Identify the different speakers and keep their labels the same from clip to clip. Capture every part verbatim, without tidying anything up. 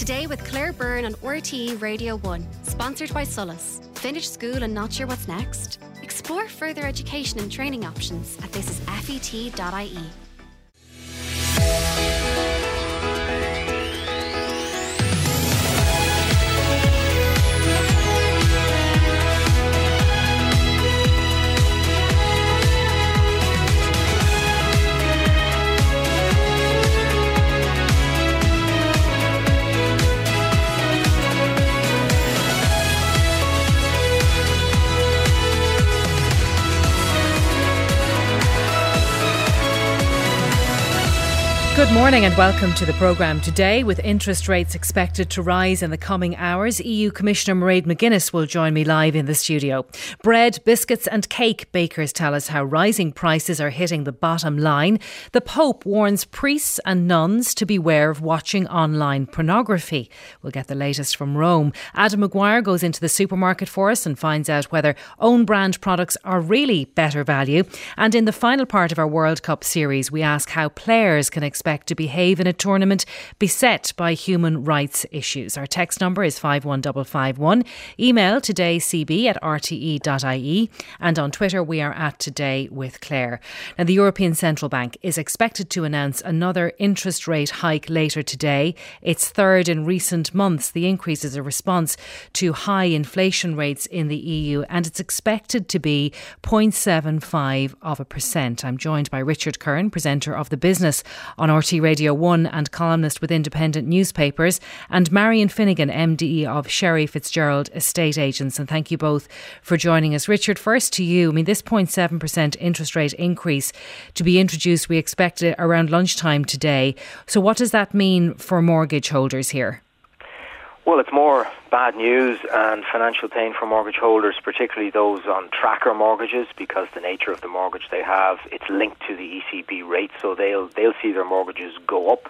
Speaker 1: Today with Claire Byrne on R T E Radio one, sponsored by Solus. Finish school and not sure what's next? Explore further education and training options at this is f e t dot i e.
Speaker 2: Good morning and welcome to the programme. Today, with interest rates expected to rise in the coming hours, E U Commissioner Mairead McGuinness will join me live in the studio. Bread, biscuits and cake bakers tell us how rising prices are hitting the bottom line. The Pope warns priests and nuns to beware of watching online pornography. We'll get the latest from Rome. Adam Maguire goes into the supermarket for us and finds out whether own brand products are really better value. And in the final part of our World Cup series, we ask how players can expect to behave in a tournament beset by human rights issues. Our text number is five one five five one. Email todaycb at r t e dot i e. And on Twitter we are at Today with Claire. Now, the European Central Bank is expected to announce another interest rate hike later today. Its third in recent months. The increase is a response to high inflation rates in the E U, and it's expected to be zero point seven five of a percent. I'm joined by Richard Curran, presenter of The Business on R T Radio one and columnist with independent newspapers, and Marion Finnegan, M D of Sherry Fitzgerald Estate Agents. And thank you both for joining us. Richard, first to you. I mean, this zero point seven percent interest rate increase to be introduced, we expect it around lunchtime today. So what does that mean for mortgage holders here?
Speaker 3: Well, it's more bad news and financial pain for mortgage holders, particularly those on tracker mortgages, because the nature of the mortgage they have, it's linked to the E C B rate, so they'll they'll see their mortgages go up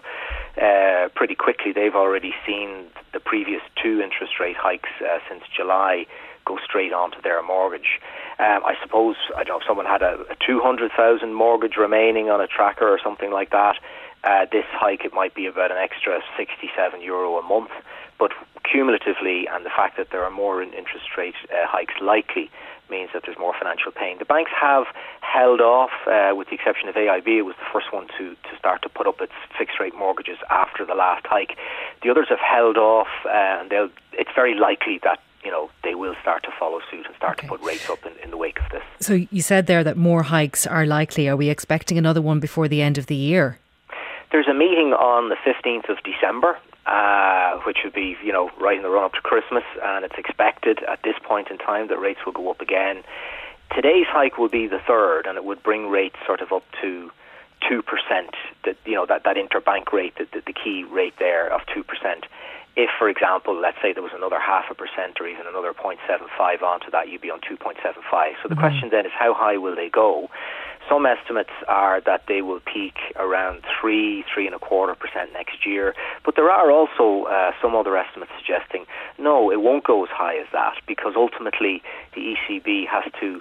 Speaker 3: uh, pretty quickly. They've already seen the previous two interest rate hikes uh, since July go straight onto their mortgage. Um, I suppose, I don't know, if someone had a, a two hundred thousand mortgage remaining on a tracker or something like that, uh, this hike, it might be about an extra sixty-seven euro a month. But cumulatively, and the fact that there are more interest rate uh, hikes likely, means that there's more financial pain. The banks have held off, uh, with the exception of A I B. It was the first one to, to start to put up its fixed rate mortgages after the last hike. The others have held off, uh, and they'll, it's very likely that you know they will start to follow suit and start okay. to put rates up in, in the wake of this. So
Speaker 2: you said there that more hikes are likely. Are we expecting another one before the end of the year?
Speaker 3: There's a meeting on the fifteenth of December. Uh, which would be, you know, right in the run-up to Christmas, and it's expected at this point in time that rates will go up again. Today's hike will be the third, and it would bring rates sort of up to two percent, that, you know, that, that interbank rate, the, the key rate there of two percent. If, for example, let's say there was another half a percent or even another zero point seven five onto that, you'd be on two point seven five. So the mm-hmm. question then is, how high will they go? Some estimates are that they will peak around three, three and a quarter percent next year. But there are also uh, some other estimates suggesting, no, it won't go as high as that, because ultimately the E C B has to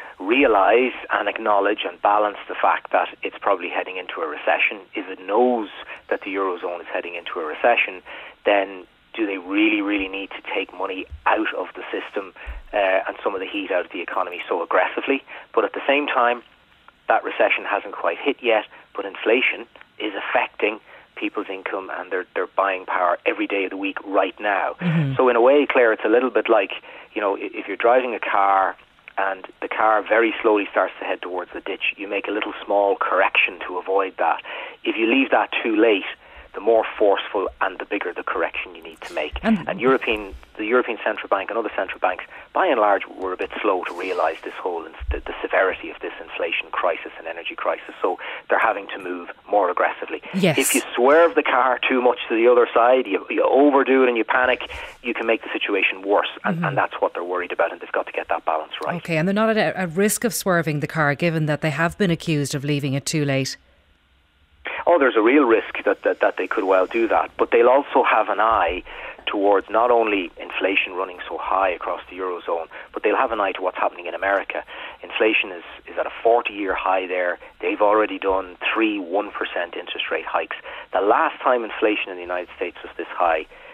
Speaker 3: realise and acknowledge and balance the fact that it's probably heading into a recession. If it knows that the Eurozone is heading into a recession, then do they really, really need to take money out of the system uh, and some of the heat out of the economy so aggressively? But at the same time, that recession hasn't quite hit yet, but inflation is affecting people's income and their, their buying power every day of the week right now. Mm-hmm. So in a way, Claire, it's a little bit like, you know, if you're driving a car and the car very slowly starts to head towards the ditch, you make a little small correction to avoid that. If you leave that too late, the more forceful and the bigger the correction you need to make. And, and European, the European Central Bank and other central banks, by and large, were a bit slow to realise this whole the, the severity of this inflation crisis and energy crisis. So they're having to move more aggressively.
Speaker 2: Yes.
Speaker 3: If you swerve the car too much to the other side, you, you overdo it and you panic, you can make the situation worse. And, mm-hmm. and that's what they're worried about, and they've got to get that balance right.
Speaker 2: Okay, and they're not at a risk of swerving the car, given that they have been accused of leaving it too late?
Speaker 3: Oh, there's a real risk that, that, that they could well do that. But they'll also have an eye towards not only inflation running so high across the Eurozone, but they'll have an eye to what's happening in America. Inflation is, is at a forty-year high there. They've already done three one percent interest rate hikes. The last time inflation in the United States was this high,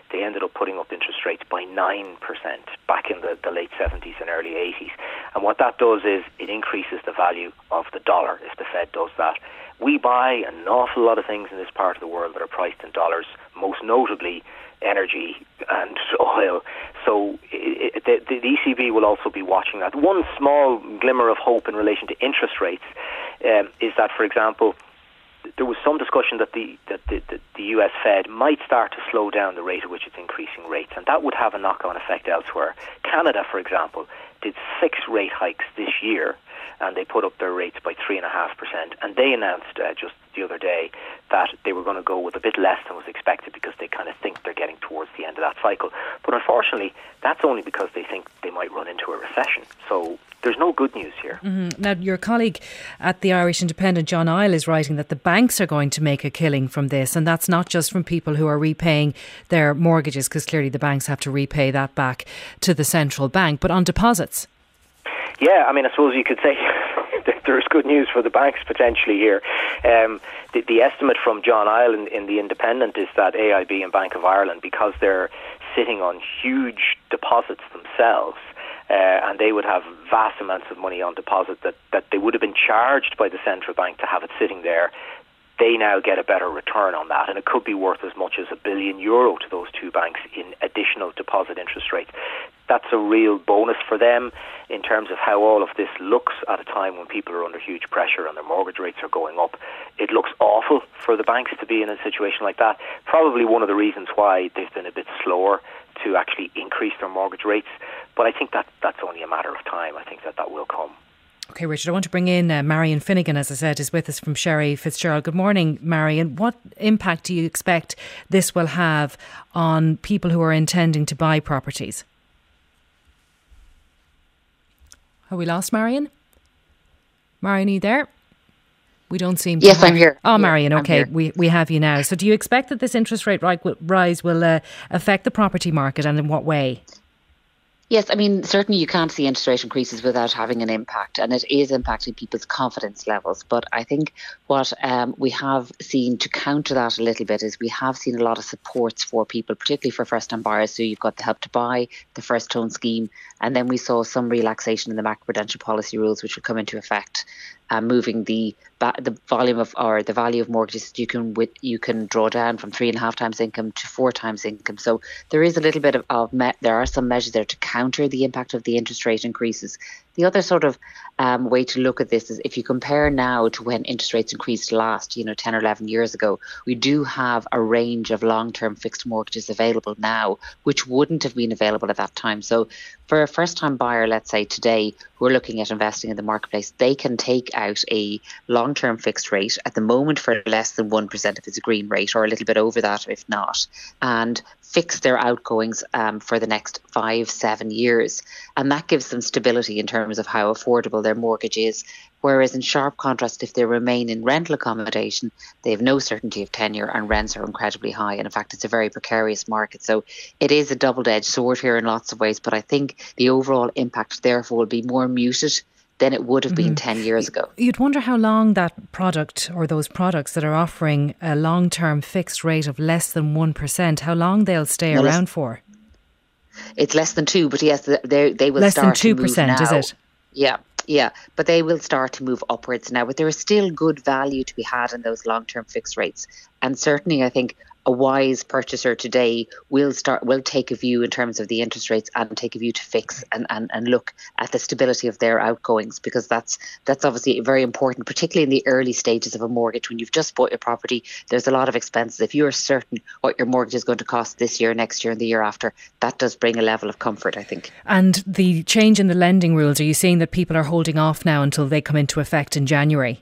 Speaker 3: they ended up putting up interest rates by nine percent back in the, the late seventies and early eighties. And what that does is it increases the value of the dollar if the Fed does that. We buy an awful lot of things in this part of the world that are priced in dollars, most notably energy and oil. So it, the, the E C B will also be watching that. One small glimmer of hope in relation to interest rates um, is that, for example, there was some discussion that the that the, the, the U S Fed might start to slow down the rate at which it's increasing rates, and that would have a knock-on effect elsewhere. Canada, for example, did six rate hikes this year, and they put up their rates by three and a half percent. And they announced uh, just the other day that they were going to go with a bit less than was expected because they kind of think they're getting towards the end of that cycle. But unfortunately, that's only because they think they might run into a recession. So there's no good news here.
Speaker 2: Mm-hmm. Now, your colleague at the Irish Independent, John Isle, is writing that the banks are going to make a killing from this, and that's not just from people who are repaying their mortgages, because clearly the banks have to repay that back to the central bank, but on deposits.
Speaker 3: Yeah, I mean, I suppose you could say that there's good news for the banks potentially here. Um, the, the estimate from John Isle in, in the Independent is that A I B and Bank of Ireland, because they're sitting on huge deposits themselves, Uh, and they would have vast amounts of money on deposit that, that they would have been charged by the central bank to have it sitting there. They now get a better return on that, and it could be worth as much as a billion euro to those two banks in additional deposit interest rates. That's a real bonus for them in terms of how all of this looks at a time when people are under huge pressure and their mortgage rates are going up. It looks awful for the banks to be in a situation like that. Probably one of the reasons why they've been a bit slower to actually increase their mortgage rates. But I think that that's only a matter of time. I think that that will come.
Speaker 2: OK, Richard, I want to bring in uh, Marion Finnegan, as I said, is with us from Sherry Fitzgerald. Good morning, Marion. What impact do you expect this will have on people who are intending to buy properties? Have we lost Marion? Marion, are you there? We don't seem to.
Speaker 4: Yes,
Speaker 2: have...
Speaker 4: I'm here.
Speaker 2: Oh,
Speaker 4: yeah,
Speaker 2: Marion, OK, we we have you now. So do you expect that this interest rate rise will uh, affect the property market, and in what way?
Speaker 4: Yes, I mean, certainly you can't see interest rate increases without having an impact, and it is impacting people's confidence levels. But I think what um, we have seen to counter that a little bit is we have seen a lot of supports for people, particularly for first-time buyers. So you've got the Help to Buy, the First Home Scheme, and then we saw some relaxation in the macroprudential policy rules, which will come into effect, uh, moving the the volume of or the value of mortgages you can with, you can draw down from three and a half times income to four times income. So there is a little bit of, of me, there are some measures there to counter the impact of the interest rate increases. The other sort of um, way to look at this is if you compare now to when interest rates increased last, you know, ten or eleven years ago, we do have a range of long-term fixed mortgages available now, which wouldn't have been available at that time. So for a first-time buyer, let's say today, who are looking at investing in the marketplace, they can take out a long-term fixed rate at the moment for less than one percent if it's a green rate, or a little bit over that if not, and fix their outgoings um, for the next five, seven years. And that gives them stability in terms of how affordable their mortgage is. Whereas in sharp contrast, if they remain in rental accommodation, they have no certainty of tenure and rents are incredibly high. And in fact, it's a very precarious market. So it is a double-edged sword here in lots of ways. But I think the overall impact, therefore, will be more muted than it would have been mm-hmm. ten years ago.
Speaker 2: You'd wonder how long that product or those products that are offering a long-term fixed rate of less than one percent, how long they'll stay no, around for.
Speaker 4: It's less than two, but yes, they, they will
Speaker 2: less
Speaker 4: start
Speaker 2: to move Less than two percent,
Speaker 4: now.
Speaker 2: Is it?
Speaker 4: Yeah. Yeah, but they will start to move upwards now. But there is still good value to be had in those long-term fixed rates. And certainly, I think a wise purchaser today will start will take a view in terms of the interest rates and take a view to fix and, and, and look at the stability of their outgoings, because that's that's obviously very important, particularly in the early stages of a mortgage. When you've just bought your property, there's a lot of expenses. If you're certain what your mortgage is going to cost this year, next year and the year after, that does bring a level of comfort, I think.
Speaker 2: And the change in the lending rules, are you seeing that people are holding off now until they come into effect in January?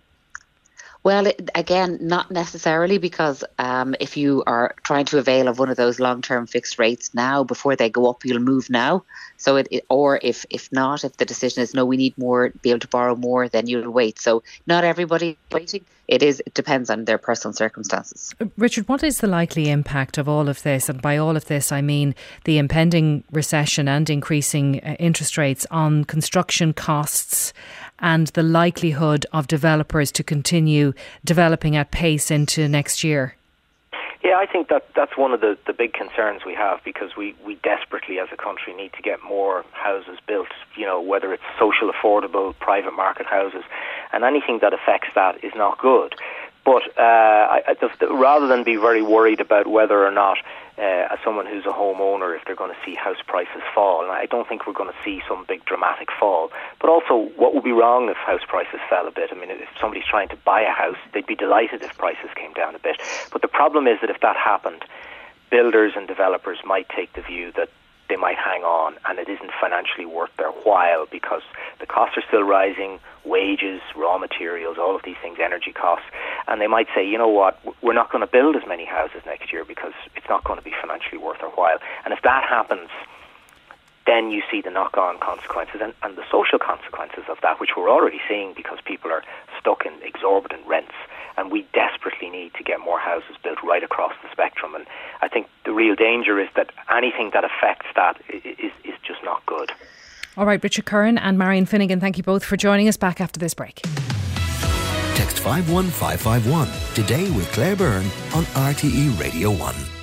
Speaker 4: Well, it, again, not necessarily, because um, if you are trying to avail of one of those long-term fixed rates now, before they go up, you'll move now. So, it, it or if if not, if the decision is no, we need more, be able to borrow more, then you'll wait. So, not everybody waiting. It is. It depends on their personal circumstances.
Speaker 2: Richard, what is the likely impact of all of this? And by all of this, I mean the impending recession and increasing uh, interest rates on construction costs and the likelihood of developers to continue developing at pace into next year?
Speaker 3: Yeah, I think that that's one of the, the big concerns we have, because we, we desperately as a country need to get more houses built, you know, whether it's social, affordable, private market houses, and anything that affects that is not good. But uh, I, I, the, rather than be very worried about whether or not, uh, as someone who's a homeowner, if they're going to see house prices fall, and I don't think we're going to see some big dramatic fall. But also, what would be wrong if house prices fell a bit? I mean, if somebody's trying to buy a house, they'd be delighted if prices came down a bit. But the problem is that if that happened, builders and developers might take the view that they might hang on, and it isn't financially worth their while because the costs are still rising, wages, raw materials, all of these things, energy costs, and they might say, you know what, we're not going to build as many houses next year because it's not going to be financially worth our while. And if that happens, then you see the knock-on consequences and, and the social consequences of that, which we're already seeing because people are stuck in exorbitant rents. And we desperately need to get more houses built right across the spectrum. And I think the real danger is that anything that affects that is, is just not good.
Speaker 2: All right, Richard Curran and Marion Finnegan, thank you both for joining us. Back after this break.
Speaker 5: Text five one five five one today with Claire Byrne on R T E Radio one.